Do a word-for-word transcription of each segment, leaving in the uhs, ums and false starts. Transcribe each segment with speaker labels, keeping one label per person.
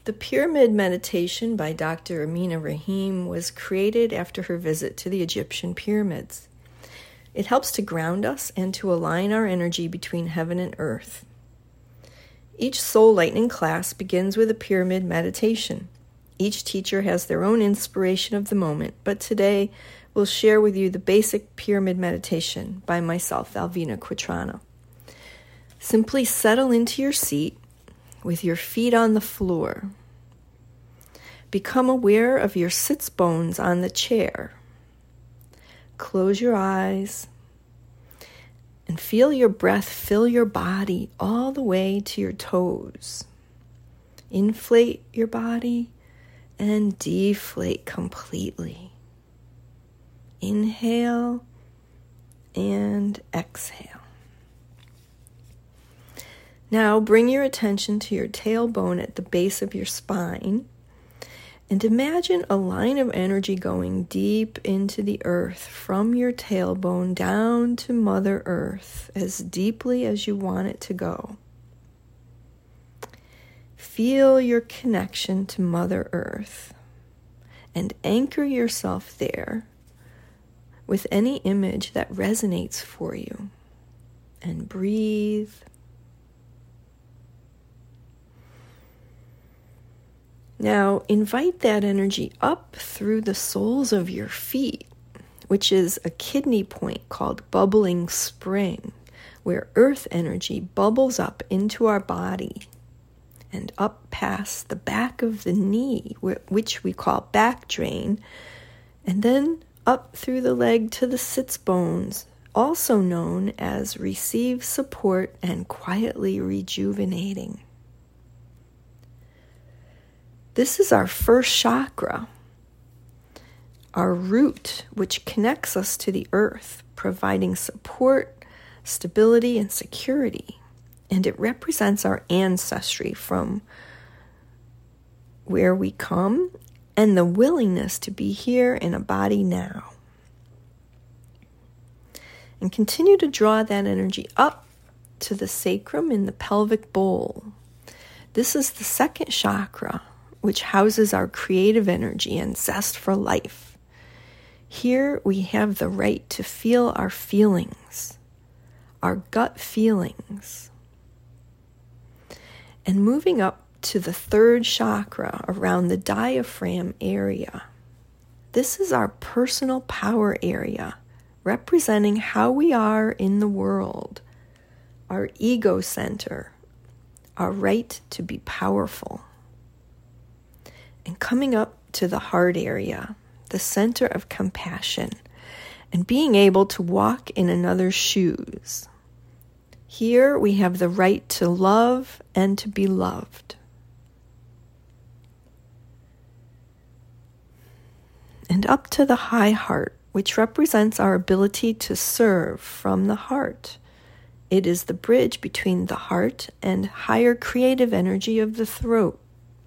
Speaker 1: The Pyramid Meditation by Doctor Amina Rahim was created after her visit to the Egyptian pyramids. It helps to ground us and to align our energy between heaven and earth. Each Soul Lightning class begins with a pyramid meditation. Each teacher has their own inspiration of the moment, but today we'll share with you the basic pyramid meditation by myself, Alvina Quatrana. Simply settle into your seat with your feet on the floor. Become aware of your sits bones on the chair. Close your eyes and feel your breath fill your body all the way to your toes. Inflate your body and deflate completely. Inhale and exhale. Now bring your attention to your tailbone at the base of your spine and imagine a line of energy going deep into the earth from your tailbone down to Mother Earth as deeply as you want it to go. Feel your connection to Mother Earth and anchor yourself there with any image that resonates for you, and breathe. Now, invite that energy up through the soles of your feet, which is a kidney point called bubbling spring, where earth energy bubbles up into our body and up past the back of the knee, which we call back drain, and then up through the leg to the sits bones, also known as receive support and quietly rejuvenating. This is our first chakra, our root, which connects us to the earth, providing support, stability, and security. And it represents our ancestry from where we come and the willingness to be here in a body now. And continue to draw that energy up to the sacrum in the pelvic bowl. This is the second chakra, which houses our creative energy and zest for life. Here we have the right to feel our feelings, our gut feelings. And moving up to the third chakra around the diaphragm area. This is our personal power area, representing how we are in the world, our ego center, our right to be powerful. And coming up to the heart area, the center of compassion, and being able to walk in another's shoes. Here we have the right to love and to be loved. And up to the high heart, which represents our ability to serve from the heart. It is the bridge between the heart and higher creative energy of the throat.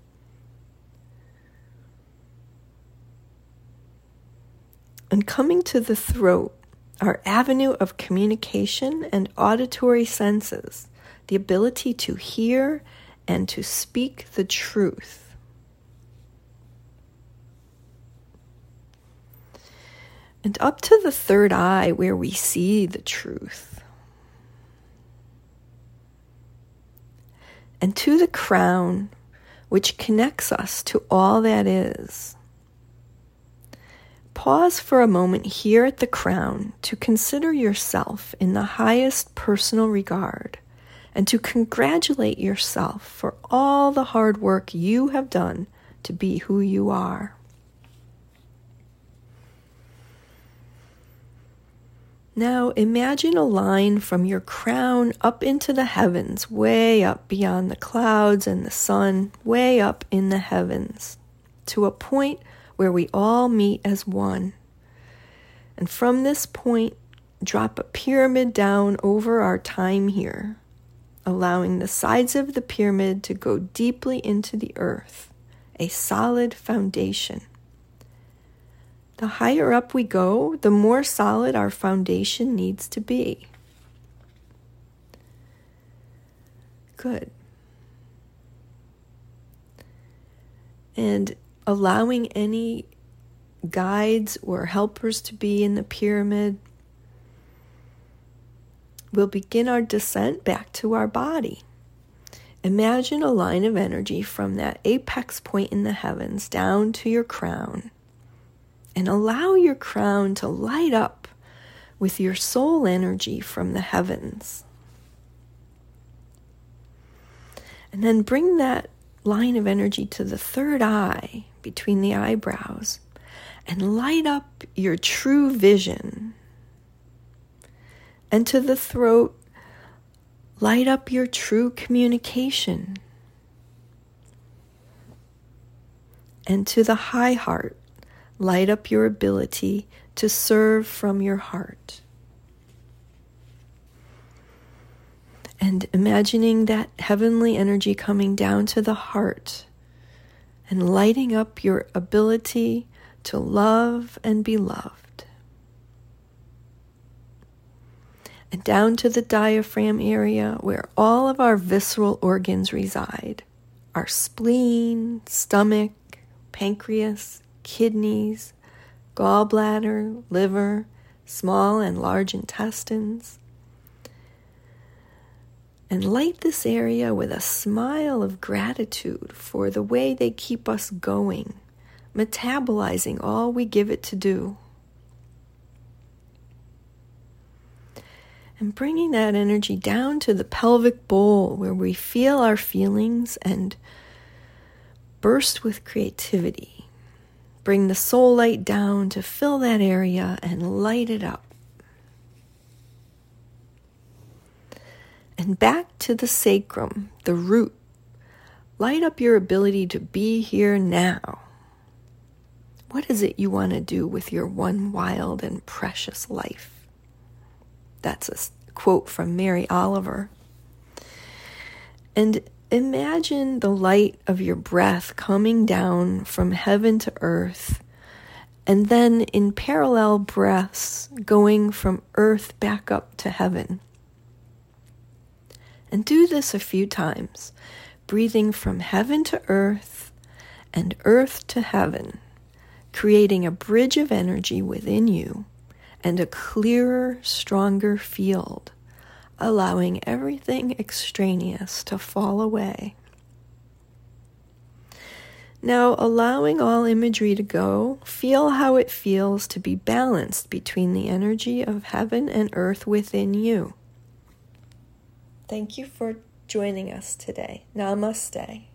Speaker 1: And coming to the throat, our avenue of communication and auditory senses, the ability to hear and to speak the truth. And up to the third eye, where we see the truth. And to the crown, which connects us to all that is. Pause for a moment here at the crown to consider yourself in the highest personal regard and to congratulate yourself for all the hard work you have done to be who you are. Now imagine a line from your crown up into the heavens, way up beyond the clouds and the sun, way up in the heavens, to a point where we all meet as one. And from this point, drop a pyramid down over our time here, allowing the sides of the pyramid to go deeply into the earth, a solid foundation. The higher up we go, the more solid our foundation needs to be. Good. and allowing any guides or helpers to be in the pyramid, we'll begin our descent back to our body. Imagine a line of energy from that apex point in the heavens down to your crown, and allow your crown to light up with your soul energy from the heavens. And then bring that line of energy to the third eye between the eyebrows and light up your true vision. And to the throat, light up your true communication. And to the high heart, light up your ability to serve from your heart. And imagining that heavenly energy coming down to the heart and lighting up your ability to love and be loved. And down to the diaphragm area where all of our visceral organs reside. Our spleen, stomach, pancreas, kidneys, gallbladder, liver, small and large intestines. And light this area with a smile of gratitude for the way they keep us going, metabolizing all we give it to do. And bringing that energy down to the pelvic bowl where we feel our feelings and burst with creativity. Bring the soul light down to fill that area and light it up. And back to the sacrum, the root. Light up your ability to be here now. What is it you want to do with your one wild and precious life? That's a quote from Mary Oliver. And imagine the light of your breath coming down from heaven to earth, and then in parallel breaths going from earth back up to heaven. And do this a few times, breathing from heaven to earth and earth to heaven, creating a bridge of energy within you and a clearer, stronger field, allowing everything extraneous to fall away. Now, allowing all imagery to go, feel how it feels to be balanced between the energy of heaven and earth within you. Thank you for joining us today. Namaste.